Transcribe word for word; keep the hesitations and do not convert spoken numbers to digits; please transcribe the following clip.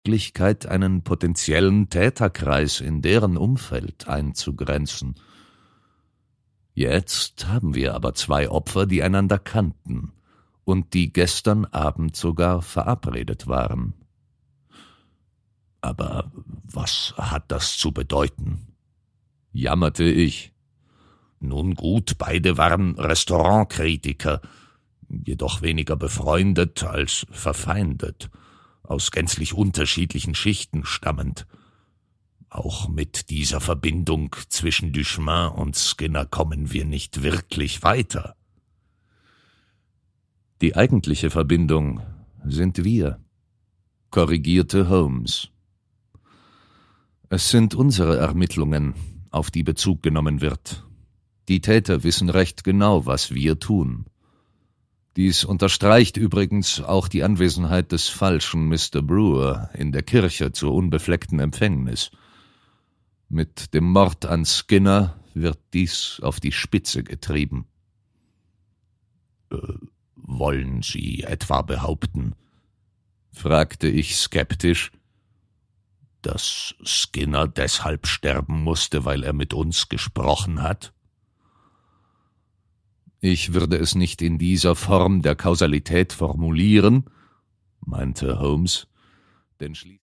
Möglichkeit, einen potenziellen Täterkreis in deren Umfeld einzugrenzen. Jetzt haben wir aber zwei Opfer, die einander kannten und die gestern Abend sogar verabredet waren. »Aber was hat das zu bedeuten?« jammerte ich. »Nun gut, beide waren Restaurantkritiker, jedoch weniger befreundet als verfeindet, aus gänzlich unterschiedlichen Schichten stammend. Auch mit dieser Verbindung zwischen Duchemin und Skinner kommen wir nicht wirklich weiter.« »Die eigentliche Verbindung sind wir«, korrigierte Holmes. »Es sind unsere Ermittlungen, auf die Bezug genommen wird. Die Täter wissen recht genau, was wir tun. Dies unterstreicht übrigens auch die Anwesenheit des falschen Mister Brewer in der Kirche zur unbefleckten Empfängnis. Mit dem Mord an Skinner wird dies auf die Spitze getrieben.« Äh, »Wollen Sie etwa behaupten«, fragte ich skeptisch, »dass Skinner deshalb sterben musste, weil er mit uns gesprochen hat?« »Ich würde es nicht in dieser Form der Kausalität formulieren«, meinte Holmes, »denn schließlich